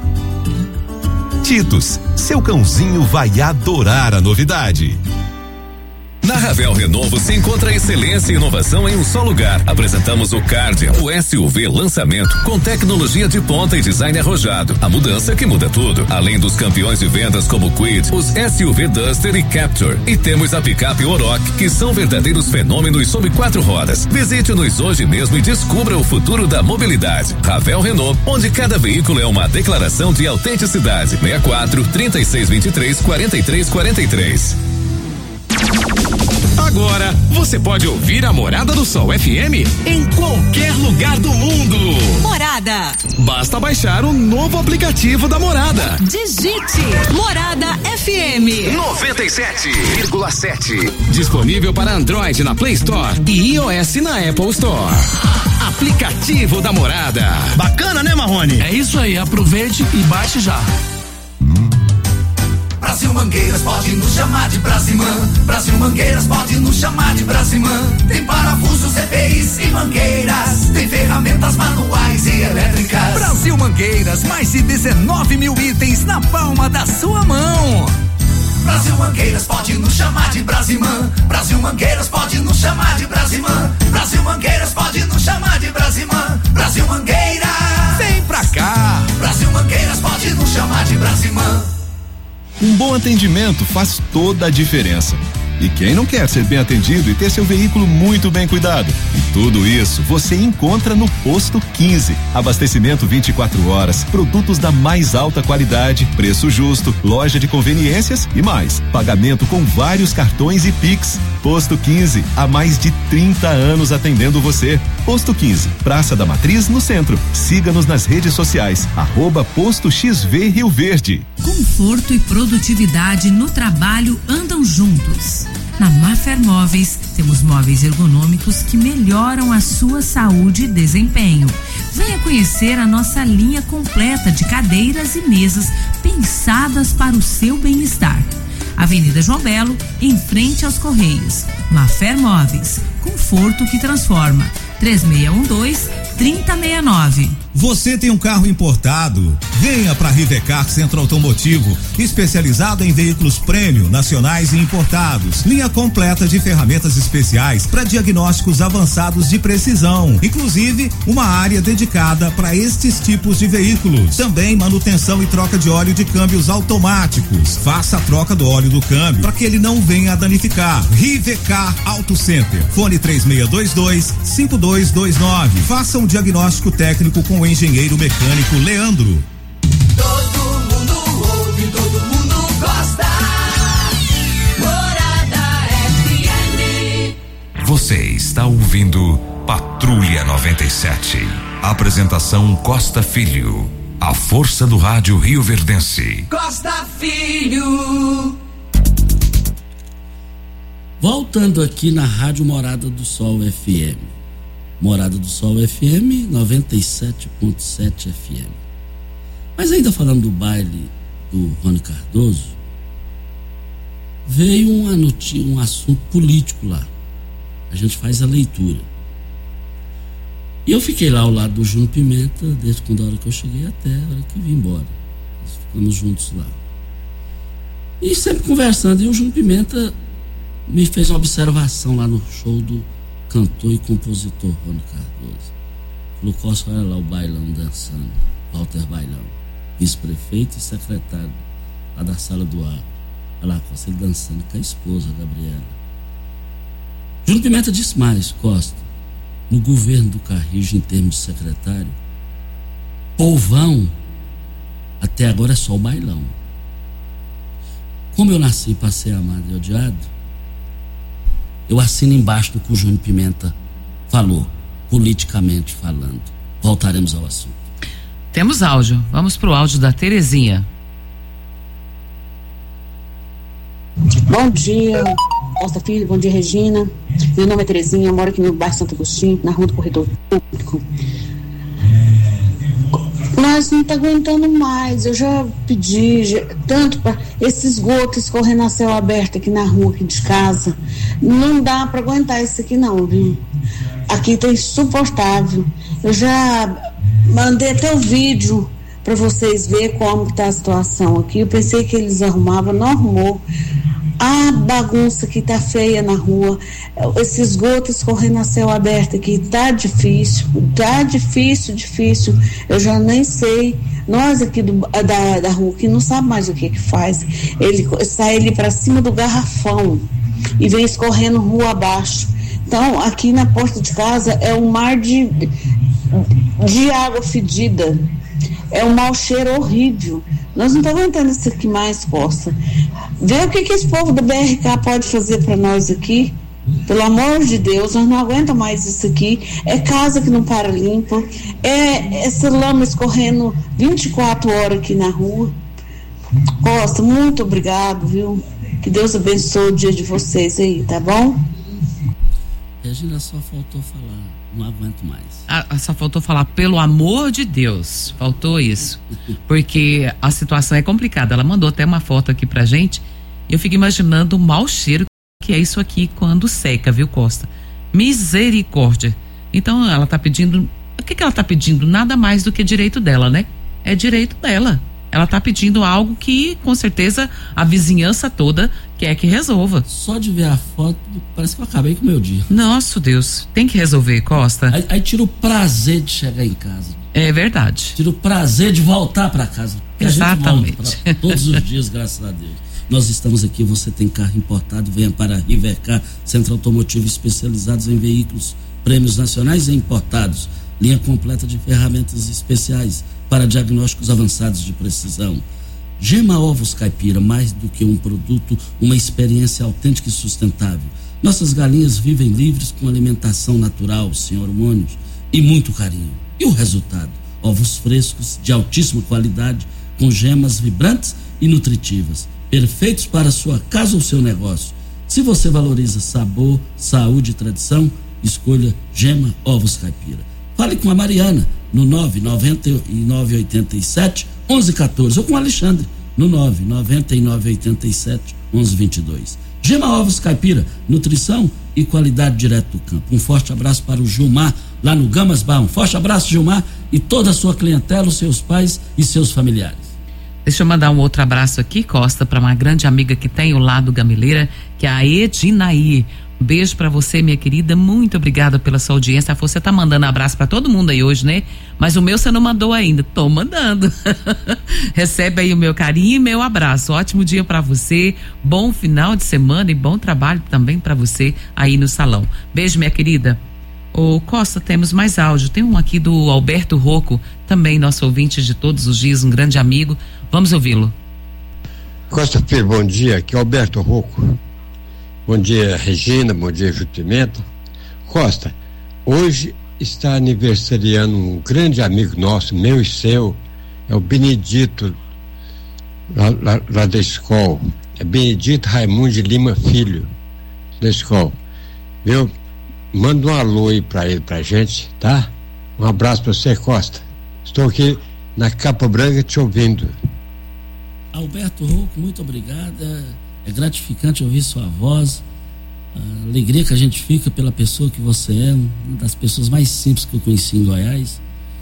Titos, seu cãozinho vai adorar a novidade. Na Ravel Renovo se encontra excelência e inovação em um só lugar. Apresentamos o Cardia, o S U V lançamento com tecnologia de ponta e design arrojado. A mudança que muda tudo. Além dos campeões de vendas como Quid, os S U V Duster e Capture. E temos a picape Oroch, que são verdadeiros fenômenos sob quatro rodas. Visite-nos hoje mesmo e descubra o futuro da mobilidade. Ravel Renault, onde cada veículo é uma declaração de autenticidade. sessenta e quatro, trinta e seis, vinte e três, quarenta e três, quarenta e três. Agora você pode ouvir a Morada do Sol F M em qualquer lugar do mundo. Morada. Basta baixar o novo aplicativo da Morada. Digite Morada F M noventa e sete vírgula sete. Disponível para Android na Play Store e iOS na Apple Store. Aplicativo da Morada. Bacana, né, Marrone? É isso aí, aproveite e baixe já. Brasil Mangueiras pode nos chamar de Brasimã. Brasil Mangueiras pode nos chamar de Brasimã. Tem parafusos, E P Is e mangueiras. Tem ferramentas manuais e elétricas. Brasil Mangueiras, mais de dezenove mil itens na palma da sua mão. Brasil Mangueiras pode nos chamar de Brasimã. Brasil Mangueiras pode nos chamar de Brasimã. Brasil Mangueiras pode nos chamar de Brasimã. Brasil Mangueiras, vem pra cá. Brasil Mangueiras pode nos chamar de Brasimã. Um bom atendimento faz toda a diferença. E quem não quer ser bem atendido e ter seu veículo muito bem cuidado? E tudo isso você encontra no Posto quinze. Abastecimento vinte e quatro horas, produtos da mais alta qualidade, preço justo, loja de conveniências e mais. Pagamento com vários cartões e Pix. Posto quinze, há mais de trinta anos atendendo você. Posto quinze, Praça da Matriz, no centro. Siga-nos nas redes sociais, arroba Posto X V Rio Verde. Conforto e produtividade no trabalho andam juntos. Na Mafer Móveis, temos móveis ergonômicos que melhoram a sua saúde e desempenho. Venha conhecer a nossa linha completa de cadeiras e mesas pensadas para o seu bem-estar. Avenida João Belo, em frente aos Correios. Mafer Móveis, conforto que transforma. três seis um dois, três zero seis nove. Você tem um carro importado? Venha para Rivecar Centro Automotivo, especializado em veículos prêmio, nacionais e importados. Linha completa de ferramentas especiais para diagnósticos avançados de precisão. Inclusive, uma área dedicada para estes tipos de veículos. Também manutenção e troca de óleo de câmbios automáticos. Faça a troca do óleo do câmbio para que ele não venha a danificar. Rivecar Auto Center. Fone três seis dois dois, cinco dois dois nove. Faça um diagnóstico técnico com o engenheiro mecânico Leandro. Todo mundo ouve, todo mundo gosta. Morada F M. Você está ouvindo Patrulha noventa e sete. Apresentação Costa Filho. A força do rádio rioverdense. Costa Filho. Voltando aqui na Rádio Morada do Sol F M. Morada do Sol F M, noventa e sete ponto sete F M. Mas ainda falando do baile do Rony Cardoso, veio uma notícia, um assunto político lá. A gente faz a leitura. E eu fiquei lá ao lado do Júnior Pimenta, desde quando a hora que eu cheguei até a hora que vim embora. Nós ficamos juntos lá. E sempre conversando, e o Júnior Pimenta me fez uma observação lá no show do cantor e compositor Rony Cardoso. Falou: Costa, olha lá o Bailão dançando, Walter Bailão, vice-prefeito e secretário lá da Sala do Ar. Olha lá, Costa, ele dançando com a esposa, a Gabriela. Júnior Pimenta disse mais: Costa, no governo do Carrijo, em termos de secretário, povão, até agora é só o bailão. Como eu nasci para ser amado e odiado, eu assino embaixo do que o Júnior Pimenta falou, politicamente falando. Voltaremos ao assunto. Temos áudio, vamos pro áudio da Terezinha. Bom dia, Costa Filho, bom dia, Regina. Meu nome é Terezinha, eu moro aqui no bairro Santo Agostinho, na rua do Corredor Público. Nós não tá aguentando mais, eu já pedi, já, tanto para esse esgoto escorrendo a céu aberto aqui na rua, aqui de casa. Não dá para aguentar isso aqui não, viu? Aqui tá insuportável. Eu já mandei até o vídeo para vocês verem como que tá a situação aqui. Eu pensei que eles arrumavam, não arrumou. A bagunça que tá feia na rua, esse esgoto escorrendo a céu aberto aqui, tá difícil, tá difícil, difícil. Eu já nem sei. Nós aqui do, da, da rua que não sabe mais o que que faz. Ele sai ali para cima do garrafão e vem escorrendo rua abaixo. Então, aqui na porta de casa é um mar de, de água fedida. É um mau cheiro horrível. Nós não estamos aguentando isso aqui mais, Costa. Vê o que, que esse povo do B R K pode fazer para nós aqui. Pelo amor de Deus, nós não aguentamos mais isso aqui. É casa que não para limpo. É essa lama escorrendo vinte e quatro horas aqui na rua. Costa, muito obrigado, viu? Que Deus abençoe o dia de vocês aí, tá bom? Regina, só faltou falar, não aguento mais. Ah, só faltou falar, pelo amor de Deus, faltou isso, porque a situação é complicada. Ela mandou até uma foto aqui pra gente, e eu fico imaginando o mau cheiro que é isso aqui quando seca, viu, Costa? Misericórdia. Então ela tá pedindo, o que que ela tá pedindo? Nada mais do que direito dela, né? É direito dela. Ela tá pedindo algo que, com certeza, a vizinhança toda quer que resolva. Só de ver a foto, parece que eu acabei com o meu dia. Nossa, Deus, tem que resolver, Costa. Aí, aí tira o prazer de chegar em casa. É verdade. Tira o prazer de voltar para casa. Exatamente. A gente volta todos os dias, graças a Deus. Nós estamos aqui, você tem carro importado, venha para a Rivercar, Centro Automotivo, especializados em veículos, prêmios nacionais e importados. Linha completa de ferramentas especiais para diagnósticos avançados de precisão. Gema Ovos Caipira, mais do que um produto, uma experiência autêntica e sustentável. Nossas galinhas vivem livres com alimentação natural, sem hormônios e muito carinho. E o resultado? Ovos frescos, de altíssima qualidade, com gemas vibrantes e nutritivas, perfeitos para a sua casa ou seu negócio. Se você valoriza sabor, saúde e tradição, escolha Gema Ovos Caipira. Fale com a Mariana no nove nove nove oito sete um um um quatro ou com o Alexandre no nove nove nove oito sete um um dois dois. Gema Ovos Caipira, nutrição e qualidade direto do campo. Um forte abraço para o Gilmar lá no Gamas Bar. Um forte abraço, Gilmar, e toda a sua clientela, os seus pais e seus familiares. Deixa eu mandar um outro abraço aqui, Costa, para uma grande amiga que tem o lado Gameleira, que é a Edinaí. Um beijo pra você, minha querida, muito obrigada pela sua audiência. Você tá mandando abraço pra todo mundo aí hoje, né? Mas o meu você não mandou ainda, tô mandando. Recebe aí o meu carinho e meu abraço. Ótimo dia pra você, bom final de semana e bom trabalho também pra você aí no salão. Beijo, minha querida. Ô Costa, temos mais áudio, tem um aqui do Alberto Rocco, também nosso ouvinte de todos os dias, um grande amigo, vamos ouvi-lo. Costa Filho, bom dia, aqui é Alberto Rocco. Bom dia, Regina, bom dia, Júlio Pimenta. Costa, hoje está aniversariando um grande amigo nosso, meu e seu, é o Benedito, lá, lá, lá da escola. É Benedito Raimundo de Lima Filho, da escola. Viu? manda um alô aí pra ele, pra gente, tá? Um abraço pra você, Costa. Estou aqui na Capa Branca te ouvindo. Alberto Rocco, muito obrigado. É, é gratificante ouvir sua voz. A alegria que a gente fica pela pessoa que você é, uma das pessoas mais simples que eu conheci em Goiás.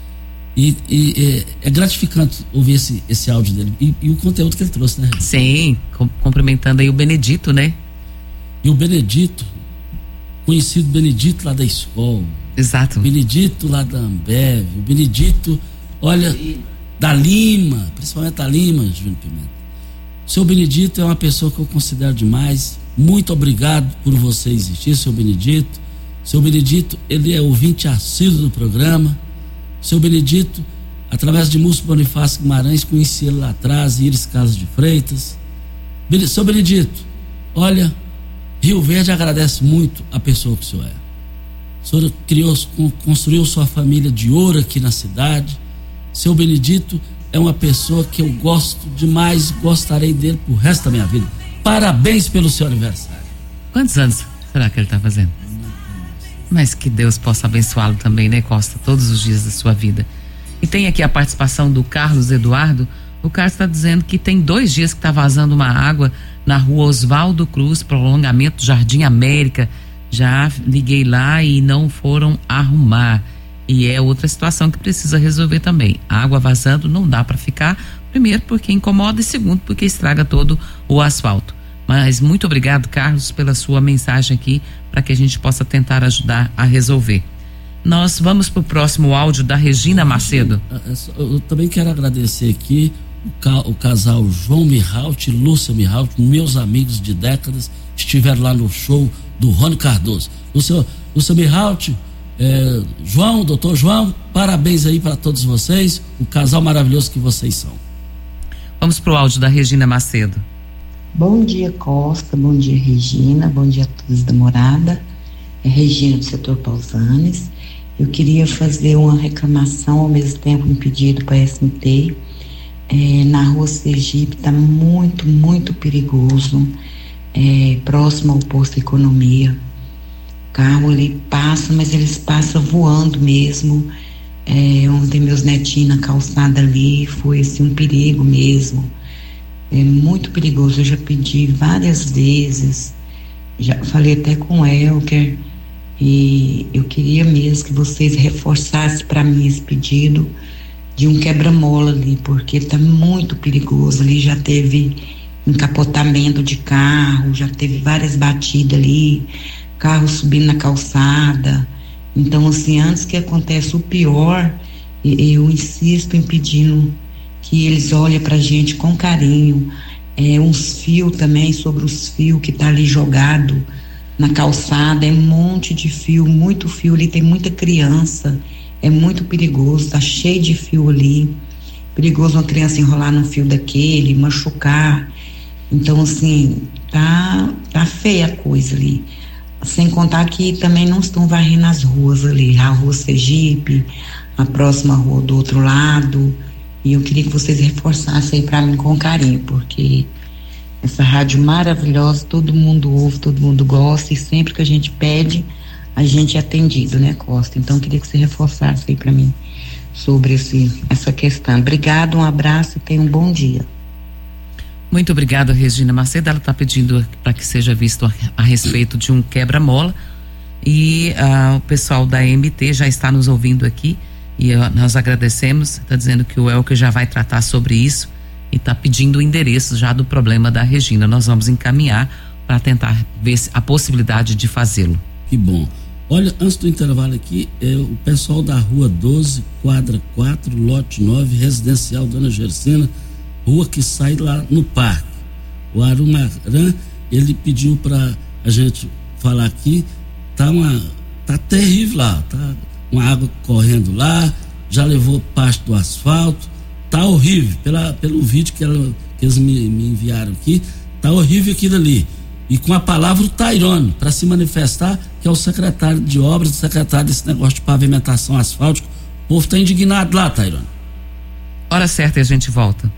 E, e é, é gratificante ouvir esse, esse áudio dele e, e o conteúdo que ele trouxe, né? Sim, com, cumprimentando aí o Benedito, né? E o Benedito, conhecido Benedito lá da escola. Exato. O Benedito lá da Ambev, o Benedito, olha, da Lima, principalmente da Lima, Júnior Pimenta. O seu Benedito é uma pessoa que eu considero demais. Muito obrigado por você existir, seu Benedito. Seu Benedito, ele é ouvinte assíduo do programa. Seu Benedito, através de Múcio Bonifácio Guimarães, conheci ele lá atrás, Iris Carlos de Freitas. Seu Benedito, olha, Rio Verde agradece muito a pessoa que o senhor é. O senhor criou, construiu sua família de ouro aqui na cidade. Seu Benedito é uma pessoa que eu gosto demais, gostarei dele pro resto da minha vida. Parabéns pelo seu aniversário. Quantos anos será que ele está fazendo? Mas que Deus possa abençoá-lo também, né, Costa? Todos os dias da sua vida. E tem aqui a participação do Carlos Eduardo. O Carlos está dizendo que tem dois dias que está vazando uma água na rua Oswaldo Cruz, prolongamento Jardim América. Já liguei lá e não foram arrumar. E é outra situação que precisa resolver também. A água vazando não dá para ficar, primeiro porque incomoda e segundo porque estraga todo o asfalto. Mas muito obrigado, Carlos, pela sua mensagem aqui para que a gente possa tentar ajudar a resolver. Nós vamos para o próximo áudio da Regina Macedo. Eu também quero agradecer aqui o, ca, o casal João Mihalt e Lúcia Mihalt, meus amigos de décadas, estiveram lá no show do Rony Cardoso. Lúcia, Lúcia Mihalt, é, João, doutor João, parabéns aí para todos vocês, o casal maravilhoso que vocês são. Vamos para o áudio da Regina Macedo. Bom dia, Costa, bom dia, Regina, bom dia a todos da morada. É Regina do setor Pausanes. Eu queria fazer uma reclamação, ao mesmo tempo um pedido para a S M T. É, na rua Sergipe está muito, muito perigoso, é, próximo ao posto Economia. O carro ali passa, mas eles passam voando mesmo. É, ontem meus netinhos na calçada ali, foi assim, um perigo mesmo. É muito perigoso. Eu já pedi várias vezes, já falei até com o Elker, e eu queria mesmo que vocês reforçassem para mim esse pedido de um quebra-mola ali, porque está muito perigoso. Ali já teve encapotamento de carro, já teve várias batidas ali, carro subindo na calçada. Então, assim, antes que aconteça o pior, eu insisto em pedindo que eles olhem pra gente com carinho, é, uns fios também, sobre os fios que tá ali jogado na calçada, é um monte de fio, muito fio ali, tem muita criança, é muito perigoso, tá cheio de fio ali, perigoso uma criança enrolar num fio daquele, machucar. Então, assim, tá, tá feia a coisa ali, sem contar que também não estão varrendo as ruas ali, a rua Sergipe, a próxima rua do outro lado. E eu queria que vocês reforçassem aí para mim com carinho, porque essa rádio maravilhosa, todo mundo ouve, todo mundo gosta, e sempre que a gente pede, a gente é atendido, né, Costa? Então eu queria que você reforçasse aí para mim sobre esse, essa questão. Obrigado, um abraço e tenha um bom dia. Muito obrigada, Regina Macedo. Ela está pedindo para que seja visto a, a respeito de um quebra-mola, e uh, o pessoal da M T já está nos ouvindo aqui. E nós agradecemos, está dizendo que o Elker já vai tratar sobre isso e está pedindo o endereço já do problema da Regina. Nós vamos encaminhar para tentar ver a possibilidade de fazê-lo. Que bom. Olha, antes do intervalo aqui, é, o pessoal da rua doze, quadra quatro, lote nove, residencial Dona Gersina, rua que sai lá no parque. O Arumarã, ele pediu para a gente falar aqui, tá uma, tá terrível lá, tá uma água correndo lá, já levou parte do asfalto, tá horrível, pela, pelo vídeo que, ela, que eles me, me enviaram aqui, tá horrível aquilo ali, e com a palavra o Tairone, para se manifestar, que é o secretário de obras, o secretário desse negócio de pavimentação asfáltica. O povo tá indignado lá, Tairone. Hora certa e a gente volta.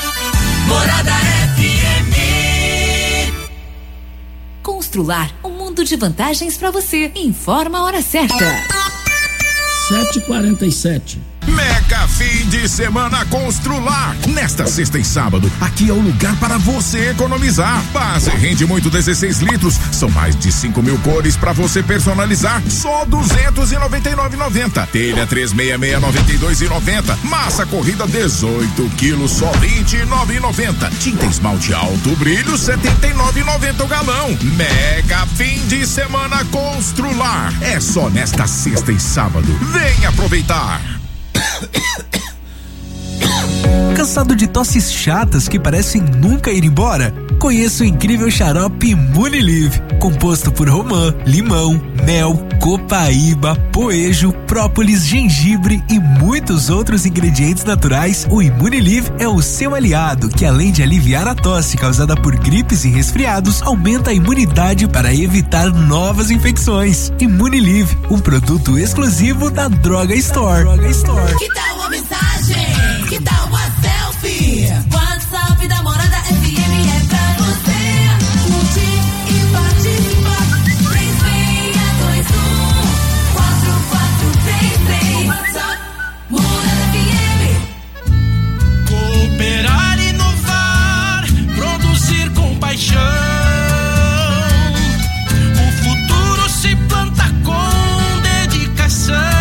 Morada F M. Constrular um mundo mundo de vantagens para você. Informa a hora certa. sete e quarenta e sete. Mega fim de semana Constrular. Nesta sexta e sábado, aqui é o lugar para você economizar. Base rende muito dezesseis litros. São mais de cinco mil cores para você personalizar. Só duzentos e noventa e nove reais e noventa centavos. Telha trezentos e sessenta e seis, noventa e dois reais e noventa centavos. Massa corrida dezoito quilos, só vinte e nove reais e noventa centavos. Tinta esmalte alto brilho, setenta e nove reais e noventa centavos o galão. Mega fim de semana Constrular. É só nesta sexta e sábado. Vem aproveitar. Cansado de tosses chatas que parecem nunca ir embora? Conheça o incrível xarope Imunilive, composto por romã, limão, mel, copaíba, poejo, própolis, gengibre e muitos outros ingredientes naturais. O Imunilive é o seu aliado, que além de aliviar a tosse causada por gripes e resfriados, aumenta a imunidade para evitar novas infecções. Imunilive, um produto exclusivo da Droga Store. Droga Store. Que tal uma mensagem? Que tal uma selfie? WhatsApp da Morada F M é pra você curtir e participar. três seis dois um, quatro quatro três três. WhatsApp Morada F M. Cooperar, inovar, produzir com paixão. O futuro se planta com dedicação.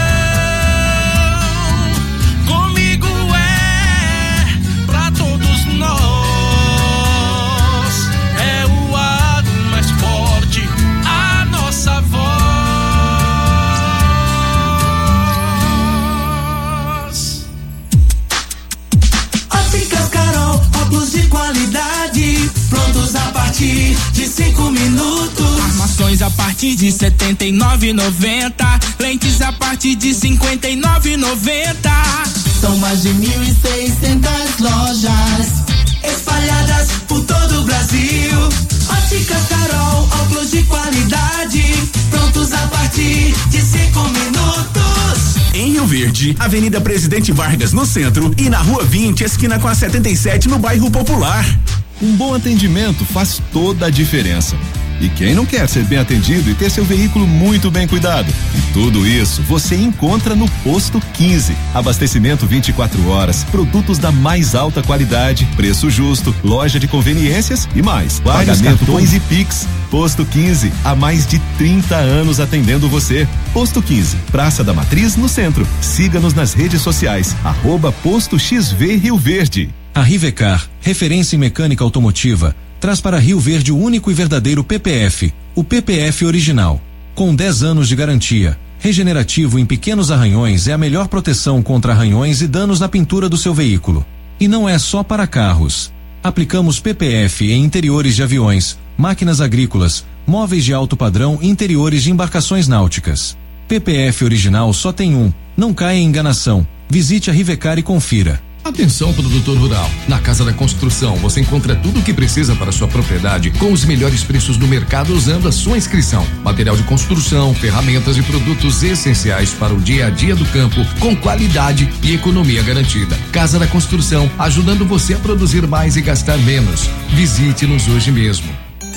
Prontos a partir de cinco minutos. Armações a partir de setenta e nove reais e noventa centavos. Lentes a partir de cinquenta e nove reais e noventa centavos. São mais de mil e seiscentas lojas espalhadas por todo o Brasil. Óticas Carol, óculos de qualidade. Prontos a partir de cinco minutos. Em Rio Verde, Avenida Presidente Vargas no centro e na Rua vinte, esquina com a setenta e sete no bairro Popular. Um bom atendimento faz toda a diferença. E quem não quer ser bem atendido e ter seu veículo muito bem cuidado? E tudo isso você encontra no Posto quinze. Abastecimento vinte e quatro horas, produtos da mais alta qualidade, preço justo, loja de conveniências e mais. Pagamento dois e Pix. Posto quinze, há mais de trinta anos atendendo você. Posto quinze, Praça da Matriz, no centro. Siga-nos nas redes sociais, arroba Posto X V Rio Verde. A Rivecar, referência em mecânica automotiva, traz para Rio Verde o único e verdadeiro P P F, o P P F original. Com dez anos de garantia, regenerativo em pequenos arranhões é a melhor proteção contra arranhões e danos na pintura do seu veículo. E não é só para carros. Aplicamos P P F em interiores de aviões, máquinas agrícolas, móveis de alto padrão e interiores de embarcações náuticas. P P F original só tem um, não caia em enganação. Visite a Rivecar e confira. Atenção, produtor rural. Na Casa da Construção você encontra tudo o que precisa para sua propriedade com os melhores preços do mercado usando a sua inscrição. Material de construção, ferramentas e produtos essenciais para o dia a dia do campo com qualidade e economia garantida. Casa da Construção, ajudando você a produzir mais e gastar menos. Visite-nos hoje mesmo.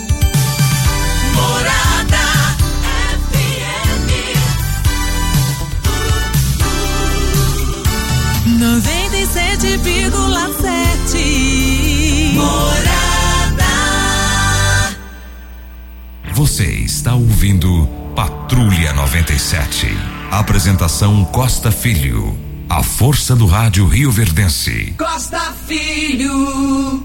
noventa e sete vírgula sete Morada. Você está ouvindo Patrulha noventa e sete. Apresentação Costa Filho. A força do rádio rioverdense. Costa Filho.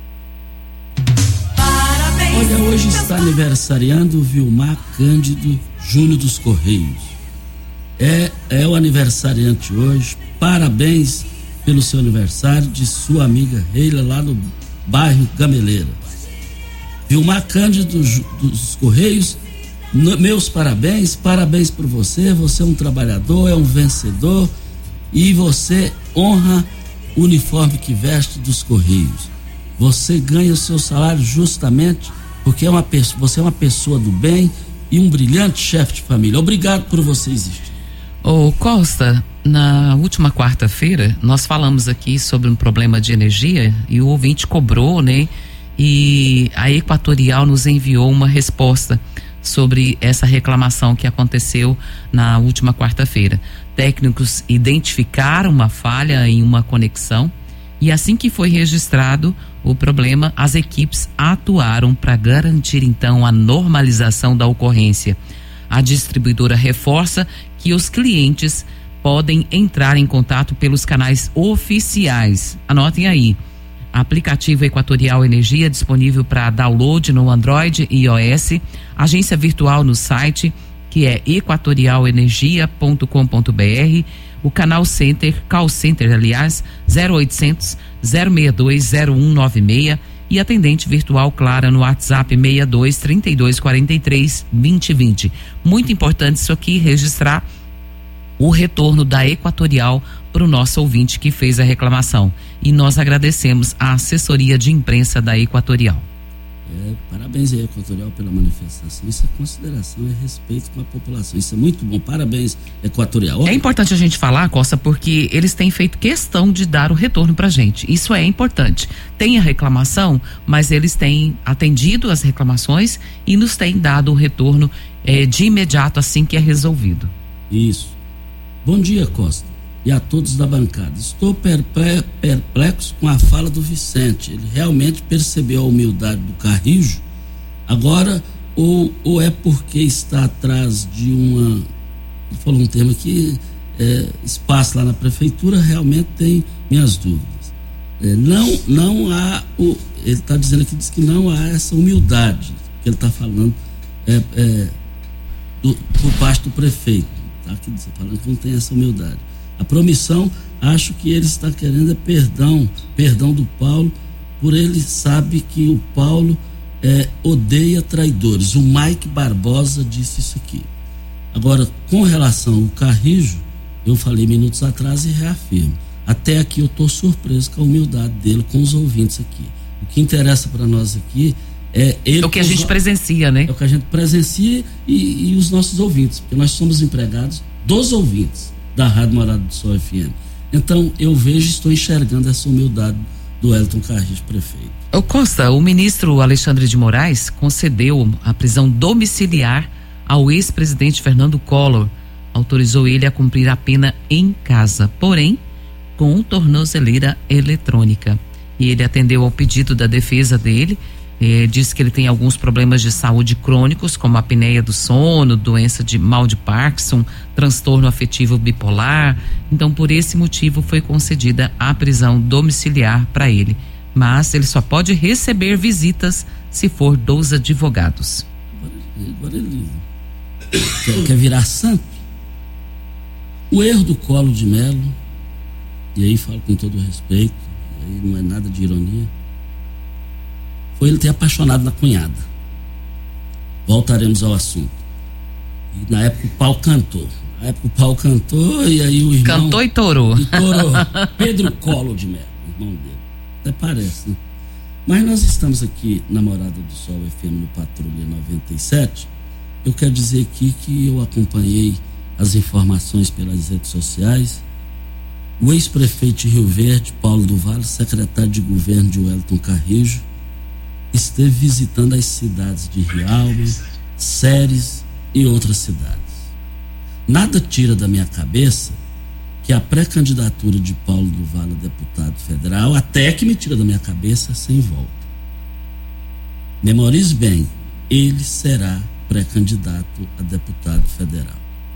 Parabéns. Olha, hoje está aniversariando o Vilmar Cândido Júnior dos Correios. É, é o aniversariante hoje. Parabéns pelo seu aniversário, de sua amiga Reila, lá no bairro Gameleira. Vilmar Cândido dos Correios, no, meus parabéns, parabéns por você. Você é um trabalhador, é um vencedor e você honra o uniforme que veste dos Correios. Você ganha o seu salário justamente porque é uma pessoa, você é uma pessoa do bem e um brilhante chefe de família. Obrigado por você existir. Ô Costa, na última quarta-feira nós falamos aqui sobre um problema de energia e o ouvinte cobrou, né? E a Equatorial nos enviou uma resposta sobre essa reclamação que aconteceu na última quarta-feira. Técnicos identificaram uma falha em uma conexão e assim que foi registrado o problema, as equipes atuaram para garantir então a normalização da ocorrência. A distribuidora reforça que os clientes podem entrar em contato pelos canais oficiais. Anotem aí. Aplicativo Equatorial Energia disponível para download no Android e iOS. Agência virtual no site, que é equatorial energia ponto com ponto br. O canal Center, Call Center, aliás, zero oitocentos, zero seis dois, zero um nove seis. E atendente virtual Clara no WhatsApp seis dois, trinta e dois, quarenta e três, vinte e vinte. Muito importante isso aqui, registrar o retorno da Equatorial para o nosso ouvinte que fez a reclamação. E nós agradecemos a assessoria de imprensa da Equatorial. É, parabéns à Equatorial pela manifestação. Isso é consideração, é respeito com a população. Isso é muito bom. Parabéns, Equatorial. É importante a gente falar, Costa, porque eles têm feito questão de dar o retorno pra gente. Isso é importante. Tem a reclamação, mas eles têm atendido as reclamações e nos têm dado o retorno é, de imediato assim que é resolvido. Isso. Bom dia, Costa. E a todos da bancada. Estou perplexo com a fala do Vicente. Ele realmente percebeu a humildade do Carrijo. Agora, ou, ou é porque está atrás de uma... Ele falou um termo aqui, é, espaço lá na prefeitura, realmente tem minhas dúvidas. É, não, não há... O, ele está dizendo aqui, diz que não há essa humildade que ele está falando é, é, do, por parte do prefeito. Está aqui falando que não tem essa humildade. A promissão, acho que ele está querendo é perdão, perdão do Paulo, por ele sabe que o Paulo é, odeia traidores. O Mike Barbosa disse isso aqui. Agora, com relação ao Carrijo, eu falei minutos atrás e reafirmo. Até aqui eu estou surpreso com a humildade dele, com os ouvintes aqui. O que interessa para nós aqui é ele. É o que a gente presencia, né? É o que a gente presencia e, e os nossos ouvintes, porque nós somos empregados dos ouvintes da Rádio Morada do Sol F M. Então, eu vejo e estou enxergando essa humildade do Elton Carrijo, prefeito. Ô Costa, o ministro Alexandre de Moraes concedeu a prisão domiciliar ao ex-presidente Fernando Collor. Autorizou ele a cumprir a pena em casa, porém, com tornozeleira eletrônica. E ele atendeu ao pedido da defesa dele. Eh, diz que ele tem alguns problemas de saúde crônicos, como a apneia do sono, doença de mal de Parkinson, transtorno afetivo bipolar. Então, por esse motivo, foi concedida a prisão domiciliar para ele. Mas ele só pode receber visitas se for dos advogados. Agora ele quer, quer virar santo. O erro do Collor de Mello, e aí falo com todo respeito, aí não é nada de ironia, foi ele ter apaixonado na cunhada. Voltaremos ao assunto. E na época o pau cantou. Na época o pau cantou e aí o irmão... Cantou e torou. E torou. Pedro Collor de Mello, irmão dele. Até parece, né? Mas nós estamos aqui na Morada do Sol F M no Patrulha noventa e sete. Eu quero dizer aqui que eu acompanhei as informações pelas redes sociais. O ex-prefeito de Rio Verde, Paulo do Vale, secretário de governo de Wellington Carrijo, esteve visitando as cidades de Rialma, Ceres e outras cidades. Nada tira da minha cabeça que a pré-candidatura de Paulo do Vale a deputado federal, até que me tira da minha cabeça, sem volta. Memorize bem, ele será pré-candidato a deputado federal.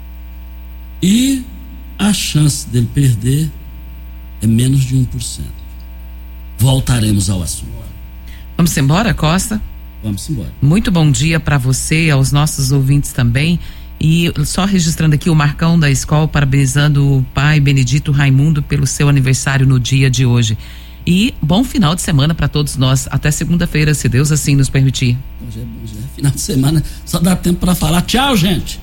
E a chance dele perder é menos de um por cento. Voltaremos ao assunto. Vamos embora, Costa? Vamos embora. Muito bom dia para você, aos nossos ouvintes também. E só registrando aqui o Marcão da escola, parabenizando o pai Benedito Raimundo pelo seu aniversário no dia de hoje. E bom final de semana para todos nós. Até segunda-feira, se Deus assim nos permitir. Então, já é bom, já é final de semana. Só dá tempo para falar tchau, gente.